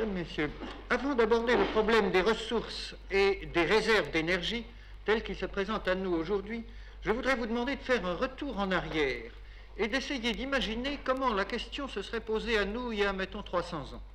Mesdames, Messieurs, avant d'aborder le problème des ressources et des réserves d'énergie tel qu'il se présente à nous aujourd'hui, je voudrais vous demander de faire un retour en arrière et d'essayer d'imaginer comment la question se serait posée à nous il y a, mettons, 300 ans.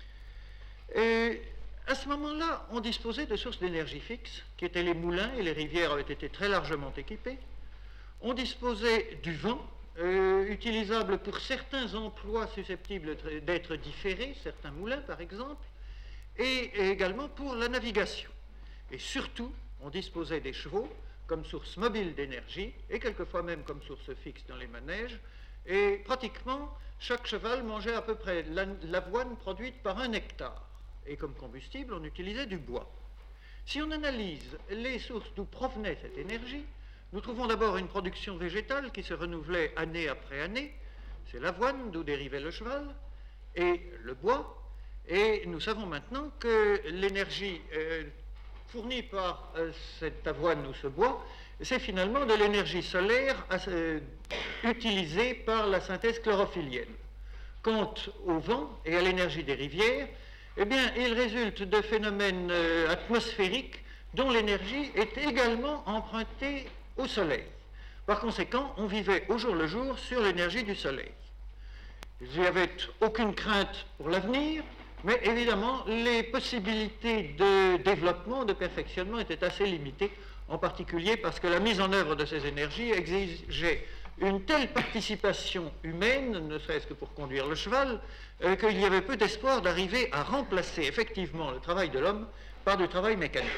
Et à ce moment-là, on disposait de sources d'énergie fixes, qui étaient les moulins, et les rivières avaient été très largement équipées. On disposait du vent, utilisable pour certains emplois susceptibles d'être différés, certains moulins par exemple, et également pour la navigation. Et surtout, on disposait des chevaux comme source mobile d'énergie, et quelquefois même comme source fixe dans les manèges, et pratiquement chaque cheval mangeait à peu près l'avoine produite par 1 hectare. Et comme combustible, on utilisait du bois. Si on analyse les sources d'où provenait cette énergie, nous trouvons d'abord une production végétale qui se renouvelait année après année. C'est l'avoine d'où dérivait le cheval et le bois. Et nous savons maintenant que l'énergie fournie par cette avoine ou ce bois, c'est finalement de l'énergie solaire utilisée par la synthèse chlorophyllienne. Quant au vent et à l'énergie des rivières, eh bien, il résulte de phénomènes atmosphériques dont l'énergie est également empruntée au soleil. Par conséquent, on vivait au jour le jour sur l'énergie du soleil. Il n'y avait aucune crainte pour l'avenir, mais évidemment, les possibilités de développement, de perfectionnement étaient assez limitées, en particulier parce que la mise en œuvre de ces énergies exigeait une telle participation humaine, ne serait-ce que pour conduire le cheval, qu'il y avait peu d'espoir d'arriver à remplacer effectivement le travail de l'homme par du travail mécanique.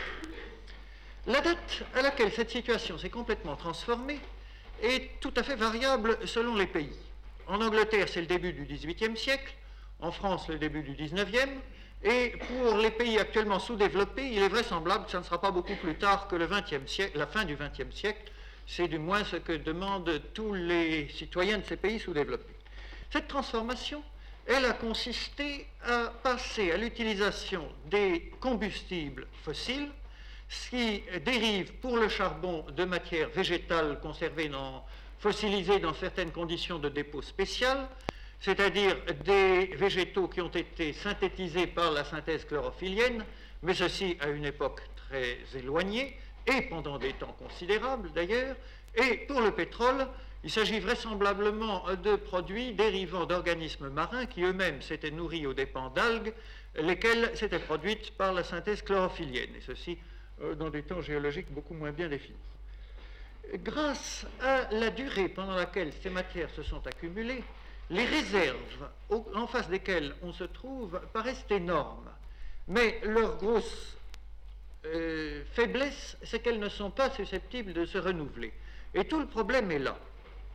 La date à laquelle cette situation s'est complètement transformée est tout à fait variable selon les pays. En Angleterre, c'est le début du XVIIIe siècle, en France, le début du XIXe, et pour les pays actuellement sous-développés, il est vraisemblable que ça ne sera pas beaucoup plus tard que le XXe siècle, la fin du XXe siècle. C'est du moins ce que demandent tous les citoyens de ces pays sous-développés. Cette transformation, elle a consisté à passer à l'utilisation des combustibles fossiles, ce qui dérive pour le charbon de matières végétales conservées fossilisées dans certaines conditions de dépôt spéciales, c'est-à-dire des végétaux qui ont été synthétisés par la synthèse chlorophyllienne, mais ceci à une époque très éloignée, et pendant des temps considérables d'ailleurs. Et pour le pétrole, il s'agit vraisemblablement de produits dérivant d'organismes marins qui eux-mêmes s'étaient nourris aux dépens d'algues, lesquelles s'étaient produites par la synthèse chlorophyllienne, et ceci dans des temps géologiques beaucoup moins bien définis. Grâce à la durée pendant laquelle ces matières se sont accumulées, les réserves en face desquelles on se trouve paraissent énormes, mais leur grosse faiblesse, c'est qu'elles ne sont pas susceptibles de se renouveler. Et tout le problème est là.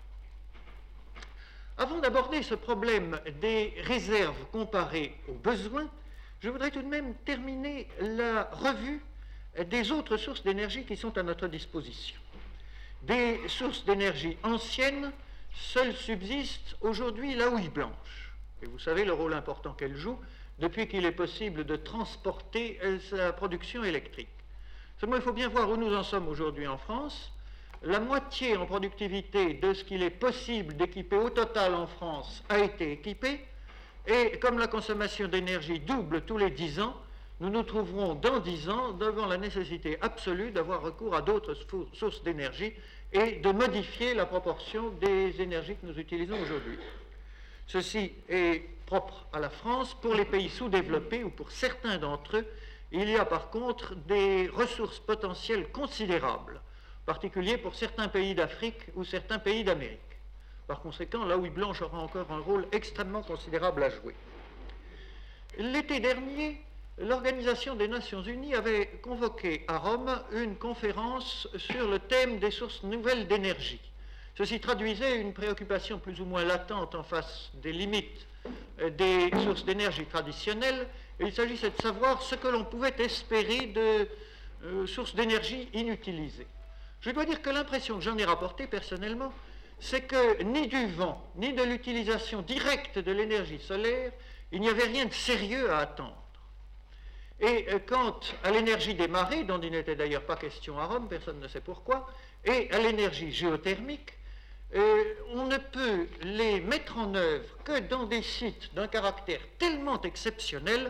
Avant d'aborder ce problème des réserves comparées aux besoins, je voudrais tout de même terminer la revue des autres sources d'énergie qui sont à notre disposition. Des sources d'énergie anciennes, seules subsistent aujourd'hui la houille blanche. Et vous savez le rôle important qu'elle joue depuis qu'il est possible de transporter sa production électrique. Seulement, il faut bien voir où nous en sommes aujourd'hui en France. La moitié en productivité de ce qu'il est possible d'équiper au total en France a été équipée, et comme la consommation d'énergie double tous les 10 ans, nous nous trouverons dans 10 ans devant la nécessité absolue d'avoir recours à d'autres sources d'énergie et de modifier la proportion des énergies que nous utilisons aujourd'hui. Ceci est propre à la France. Pour les pays sous-développés ou pour certains d'entre eux, il y a par contre des ressources potentielles considérables, en particulier pour certains pays d'Afrique ou certains pays d'Amérique. Par conséquent, la houille blanche aura encore un rôle extrêmement considérable à jouer. L'été dernier, l'Organisation des Nations Unies avait convoqué à Rome une conférence sur le thème des sources nouvelles d'énergie. Ceci traduisait une préoccupation plus ou moins latente en face des limites des sources d'énergie traditionnelles. Et il s'agissait de savoir ce que l'on pouvait espérer de sources d'énergie inutilisées. Je dois dire que l'impression que j'en ai rapportée personnellement, c'est que ni du vent, ni de l'utilisation directe de l'énergie solaire, il n'y avait rien de sérieux à attendre. Et quant à l'énergie des marées, dont il n'était d'ailleurs pas question à Rome, personne ne sait pourquoi, et à l'énergie géothermique, on ne peut les mettre en œuvre que dans des sites d'un caractère tellement exceptionnel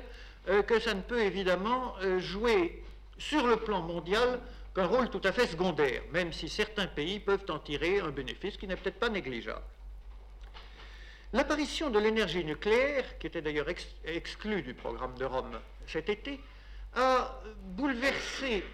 que ça ne peut évidemment jouer sur le plan mondial qu'un rôle tout à fait secondaire, même si certains pays peuvent en tirer un bénéfice qui n'est peut-être pas négligeable. L'apparition de l'énergie nucléaire, qui était d'ailleurs exclue du programme de Rome cet été, a bouleversé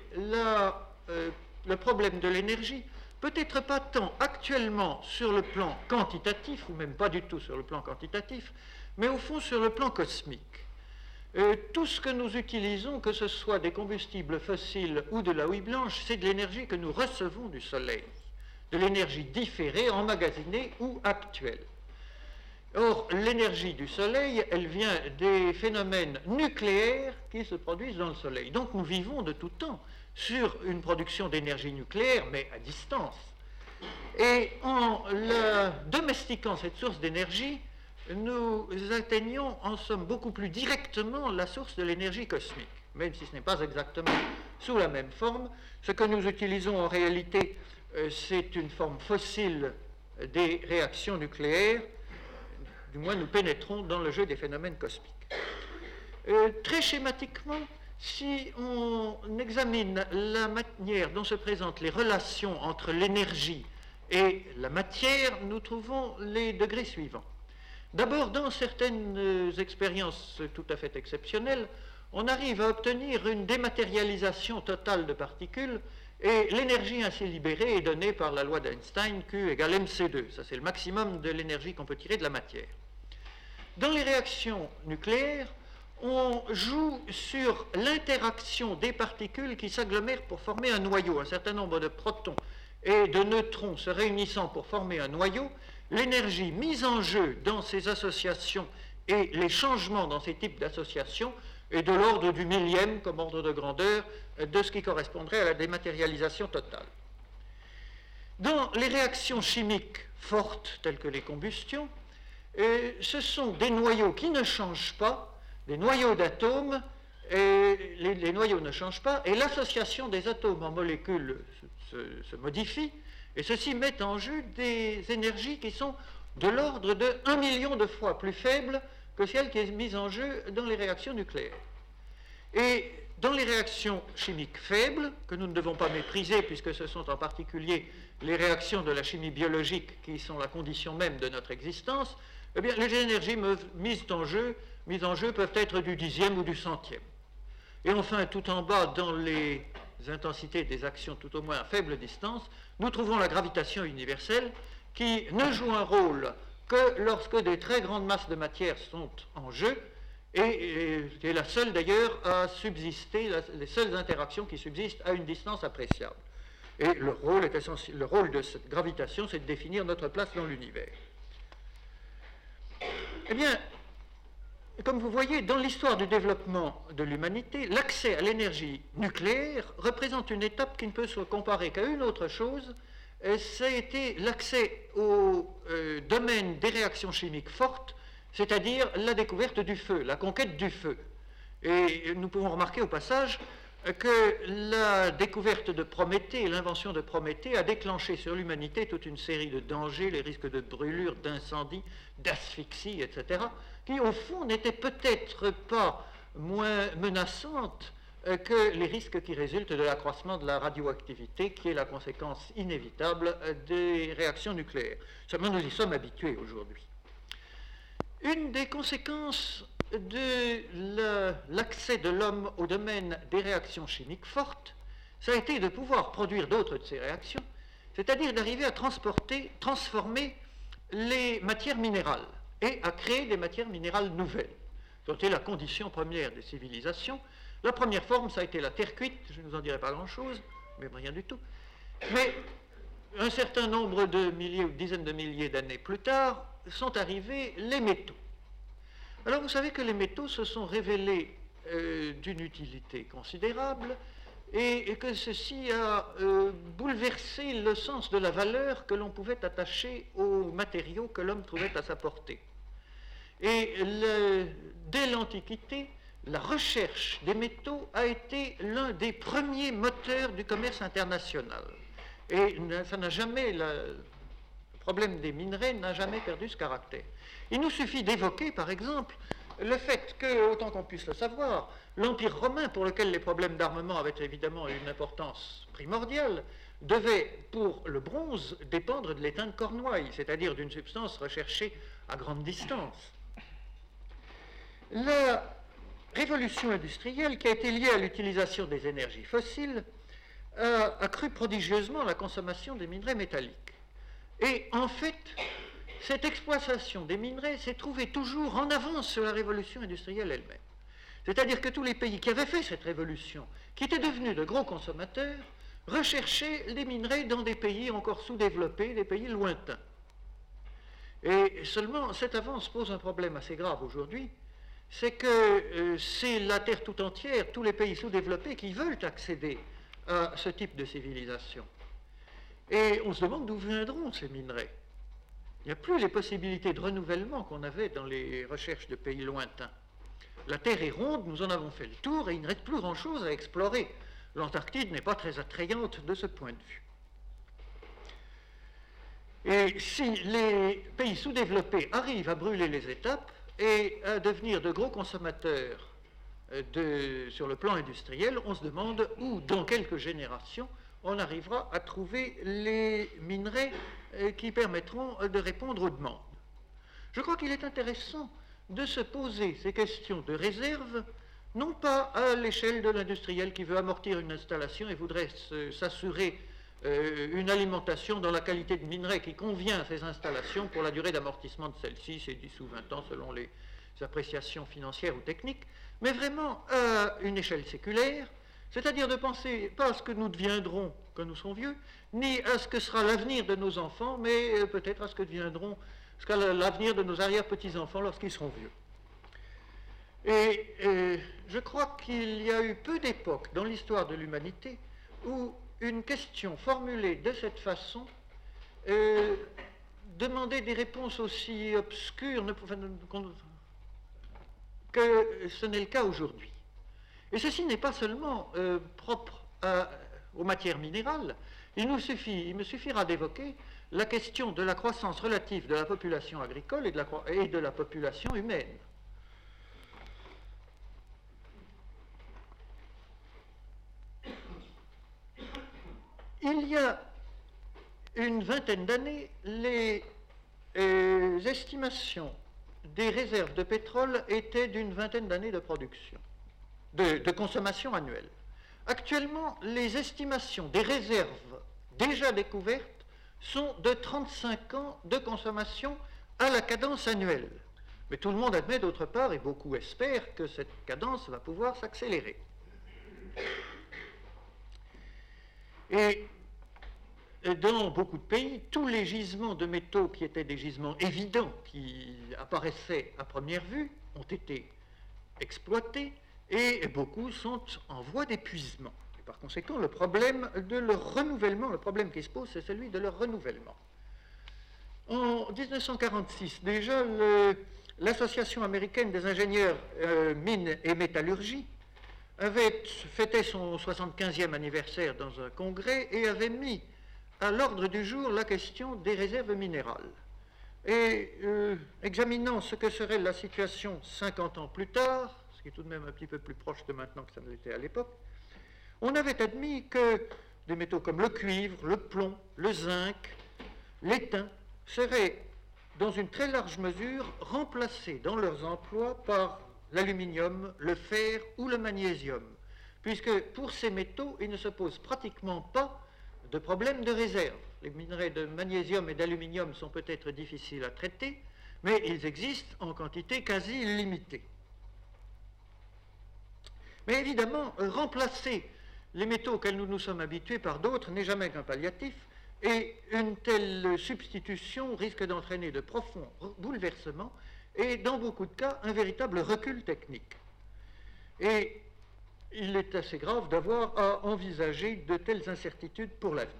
le problème de l'énergie, peut-être pas tant actuellement sur le plan quantitatif, ou même pas du tout sur le plan quantitatif, mais au fond sur le plan cosmique. Tout ce que nous utilisons, que ce soit des combustibles fossiles ou de la houille blanche, c'est de l'énergie que nous recevons du Soleil, de l'énergie différée, emmagasinée ou actuelle. Or, l'énergie du Soleil, elle vient des phénomènes nucléaires qui se produisent dans le Soleil. Donc nous vivons de tout temps sur une production d'énergie nucléaire, mais à distance. Et en la domestiquant, cette source d'énergie, nous atteignons en somme beaucoup plus directement la source de l'énergie cosmique, même si ce n'est pas exactement sous la même forme. Ce que nous utilisons en réalité, c'est une forme fossile des réactions nucléaires. Du moins, nous pénétrons dans le jeu des phénomènes cosmiques. Très schématiquement, si on examine la manière dont se présentent les relations entre l'énergie et la matière, nous trouvons les degrés suivants. D'abord, dans certaines expériences tout à fait exceptionnelles, on arrive à obtenir une dématérialisation totale de particules et l'énergie ainsi libérée est donnée par la loi d'Einstein, Q égale mc2. Ça, c'est le maximum de l'énergie qu'on peut tirer de la matière. Dans les réactions nucléaires, on joue sur l'interaction des particules qui s'agglomèrent pour former un noyau. Un certain nombre de protons et de neutrons se réunissant pour former un noyau, l'énergie mise en jeu dans ces associations et les changements dans ces types d'associations est de l'ordre du millième comme ordre de grandeur de ce qui correspondrait à la dématérialisation totale. Dans les réactions chimiques fortes, telles que les combustions, ce sont des noyaux qui ne changent pas, des noyaux d'atomes, et les noyaux ne changent pas, et l'association des atomes en molécules se modifie, et ceci met en jeu des énergies qui sont de l'ordre de 1 million de fois plus faibles que celle qui est mise en jeu dans les réactions nucléaires. Et dans les réactions chimiques faibles, que nous ne devons pas mépriser, puisque ce sont en particulier les réactions de la chimie biologique qui sont la condition même de notre existence, eh bien, les énergies mises en jeu peuvent être du dixième ou du centième. Et enfin, tout en bas, dans les intensités des actions tout au moins à faible distance, nous trouvons la gravitation universelle qui ne joue un rôle que lorsque des très grandes masses de matière sont en jeu, et qui est la seule d'ailleurs à subsister, les seules interactions qui subsistent à une distance appréciable. Et le rôle de cette gravitation, c'est de définir notre place dans l'univers. Eh bien, comme vous voyez, dans l'histoire du développement de l'humanité, l'accès à l'énergie nucléaire représente une étape qui ne peut se comparer qu'à une autre chose, ça a été l'accès au domaine des réactions chimiques fortes, c'est-à-dire la découverte du feu, la conquête du feu. Et nous pouvons remarquer au passage que la découverte de Prométhée, l'invention de Prométhée a déclenché sur l'humanité toute une série de dangers, les risques de brûlure, d'incendie, d'asphyxie, etc., qui au fond n'étaient peut-être pas moins menaçantes que les risques qui résultent de l'accroissement de la radioactivité, qui est la conséquence inévitable des réactions nucléaires. Seulement, nous y sommes habitués aujourd'hui. Une des conséquences de l'accès de l'homme au domaine des réactions chimiques fortes, ça a été de pouvoir produire d'autres de ces réactions, c'est-à-dire d'arriver à transformer les matières minérales et à créer des matières minérales nouvelles, dont est la condition première des civilisations. La première forme, ça a été la terre cuite, je ne vous en dirai pas grand-chose, mais rien du tout. Mais un certain nombre de milliers ou dizaines de milliers d'années plus tard, sont arrivés les métaux. Alors vous savez que les métaux se sont révélés d'une utilité considérable et que ceci a bouleversé le sens de la valeur que l'on pouvait attacher aux matériaux que l'homme trouvait à sa portée. Et dès l'Antiquité, la recherche des métaux a été l'un des premiers moteurs du commerce international. Et ça n'a jamais, le problème des minerais n'a jamais perdu ce caractère. Il nous suffit d'évoquer, par exemple, le fait que, autant qu'on puisse le savoir, l'Empire romain, pour lequel les problèmes d'armement avaient évidemment une importance primordiale, devait, pour le bronze, dépendre de l'étain de Cornouailles, c'est-à-dire d'une substance recherchée à grande distance. La révolution industrielle, qui a été liée à l'utilisation des énergies fossiles, a accru prodigieusement la consommation des minerais métalliques. Et en fait, cette exploitation des minerais s'est trouvée toujours en avance sur la révolution industrielle elle-même. C'est-à-dire que tous les pays qui avaient fait cette révolution, qui étaient devenus de gros consommateurs, recherchaient les minerais dans des pays encore sous-développés, des pays lointains. Et seulement, cette avance pose un problème assez grave aujourd'hui, c'est que c'est la Terre tout entière, tous les pays sous-développés qui veulent accéder à ce type de civilisation. Et on se demande d'où viendront ces minerais. Il n'y a plus les possibilités de renouvellement qu'on avait dans les recherches de pays lointains. La Terre est ronde, nous en avons fait le tour et il ne reste plus grand-chose à explorer. L'Antarctide n'est pas très attrayante de ce point de vue. Et si les pays sous-développés arrivent à brûler les étapes et à devenir de gros consommateurs sur le plan industriel, on se demande où, dans quelques générations, on arrivera à trouver les minerais qui permettront de répondre aux demandes. Je crois qu'il est intéressant de se poser ces questions de réserve, non pas à l'échelle de l'industriel qui veut amortir une installation et voudrait s'assurer une alimentation dans la qualité de minerai qui convient à ces installations pour la durée d'amortissement de celle-ci, c'est 10 ou 20 ans selon les appréciations financières ou techniques, mais vraiment à une échelle séculaire, c'est-à-dire de penser pas à ce que nous deviendrons quand nous serons vieux, ni à ce que sera l'avenir de nos enfants, mais peut-être à ce qu'à l'avenir de nos arrière-petits-enfants lorsqu'ils seront vieux. Et je crois qu'il y a eu peu d'époques dans l'histoire de l'humanité où une question formulée de cette façon demandait des réponses aussi obscures que ce n'est le cas aujourd'hui. Et ceci n'est pas seulement propre aux matières minérales. Il me suffira d'évoquer la question de la croissance relative de la population agricole et de la population humaine. Il y a une vingtaine d'années, les estimations des réserves de pétrole étaient d'une vingtaine d'années de production, de consommation annuelle. Actuellement, les estimations des réserves déjà découvertes sont de 35 ans de consommation à la cadence annuelle. Mais tout le monde admet d'autre part, et beaucoup espèrent, que cette cadence va pouvoir s'accélérer. Et dans beaucoup de pays, tous les gisements de métaux qui étaient des gisements évidents, qui apparaissaient à première vue, ont été exploités et beaucoup sont en voie d'épuisement. Et par conséquent, le problème de leur renouvellement, le problème qui se pose, c'est celui de leur renouvellement. En 1946, déjà, l'Association américaine des ingénieurs mines et métallurgie avait fêté son 75e anniversaire dans un congrès et avait mis à l'ordre du jour la question des réserves minérales. Et examinant ce que serait la situation 50 ans plus tard, ce qui est tout de même un petit peu plus proche de maintenant que ça ne l'était à l'époque, on avait admis que des métaux comme le cuivre, le plomb, le zinc, l'étain seraient dans une très large mesure remplacés dans leurs emplois par l'aluminium, le fer ou le magnésium, puisque pour ces métaux, il ne se pose pratiquement pas de problème de réserve. Les minerais de magnésium et d'aluminium sont peut-être difficiles à traiter, mais ils existent en quantité quasi illimitée. Mais évidemment, remplacer les métaux auxquels nous nous sommes habitués par d'autres n'est jamais qu'un palliatif, et une telle substitution risque d'entraîner de profonds bouleversements et, dans beaucoup de cas, un véritable recul technique. Et il est assez grave d'avoir à envisager de telles incertitudes pour l'avenir.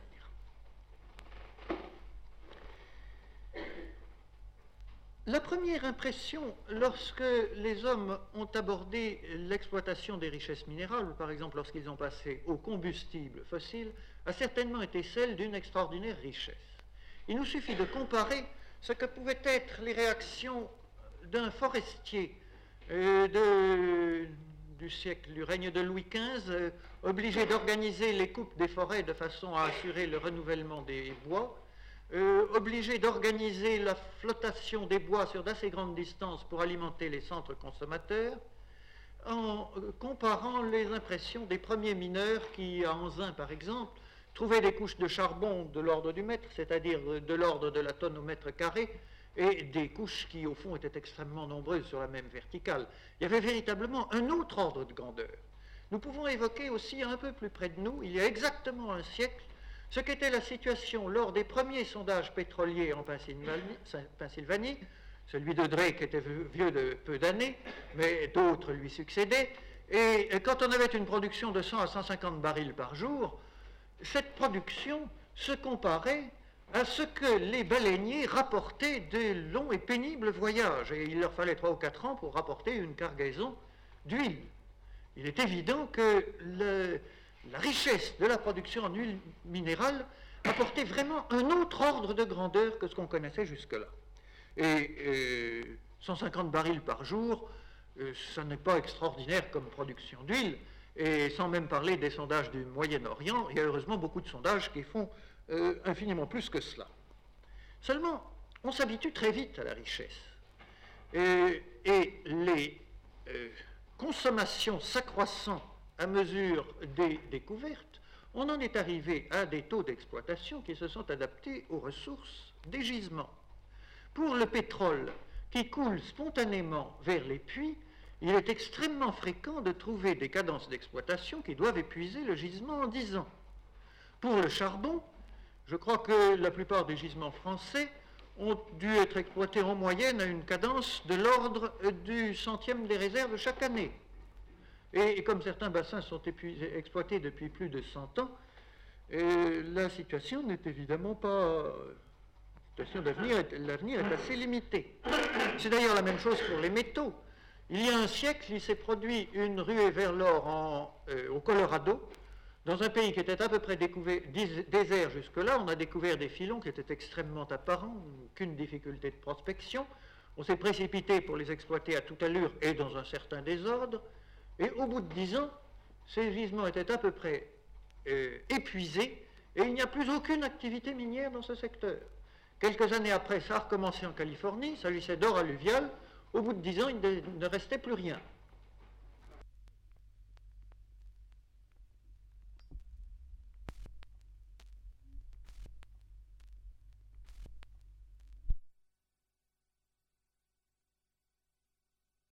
La première impression, lorsque les hommes ont abordé l'exploitation des richesses minérales, par exemple lorsqu'ils ont passé au combustible fossile, a certainement été celle d'une extraordinaire richesse. Il nous suffit de comparer ce que pouvaient être les réactions d'un forestier du règne de Louis XV, obligé d'organiser les coupes des forêts de façon à assurer le renouvellement des bois, obligé d'organiser la flottation des bois sur d'assez grandes distances pour alimenter les centres consommateurs, en comparant les impressions des premiers mineurs qui, à Anzin par exemple, trouvaient des couches de charbon de l'ordre du mètre, c'est-à-dire de l'ordre de la tonne au mètre carré, et des couches qui, au fond, étaient extrêmement nombreuses sur la même verticale. Il y avait véritablement un autre ordre de grandeur. Nous pouvons évoquer aussi un peu plus près de nous, il y a exactement un siècle, ce qu'était la situation lors des premiers sondages pétroliers en Pennsylvanie. Celui de Drake était vieux de peu d'années, mais d'autres lui succédaient. Et quand on avait une production de 100 à 150 barils par jour, cette production se comparait à ce que les baleiniers rapportaient de longs et pénibles voyages. Et il leur fallait 3 ou 4 ans pour rapporter une cargaison d'huile. Il est évident que la richesse de la production en huile minérale apportait vraiment un autre ordre de grandeur que ce qu'on connaissait jusque-là. Et 150 barils par jour, ça n'est pas extraordinaire comme production d'huile, et sans même parler des sondages du Moyen-Orient, il y a heureusement beaucoup de sondages qui font infiniment plus que cela. Seulement, on s'habitue très vite à la richesse, et les consommations s'accroissant à mesure des découvertes, on en est arrivé à des taux d'exploitation qui se sont adaptés aux ressources des gisements. Pour le pétrole qui coule spontanément vers les puits, il est extrêmement fréquent de trouver des cadences d'exploitation qui doivent épuiser le gisement en 10 ans. Pour le charbon, je crois que la plupart des gisements français ont dû être exploités en moyenne à une cadence de l'ordre du centième des réserves chaque année. Et comme certains bassins sont exploités depuis plus de 100 ans, la situation n'est évidemment pas... La situation l'avenir est assez limité. C'est d'ailleurs la même chose pour les métaux. Il y a un siècle, il s'est produit une ruée vers l'or au Colorado, dans un pays qui était à peu près désert jusque-là. On a découvert des filons qui étaient extrêmement apparents, aucune difficulté de prospection. On s'est précipité pour les exploiter à toute allure et dans un certain désordre. Et au bout de 10 ans, ces gisements étaient à peu près épuisés et il n'y a plus aucune activité minière dans ce secteur. Quelques années après, ça a recommencé en Californie, il s'agissait d'or alluvial. Au bout de 10 ans, il ne restait plus rien.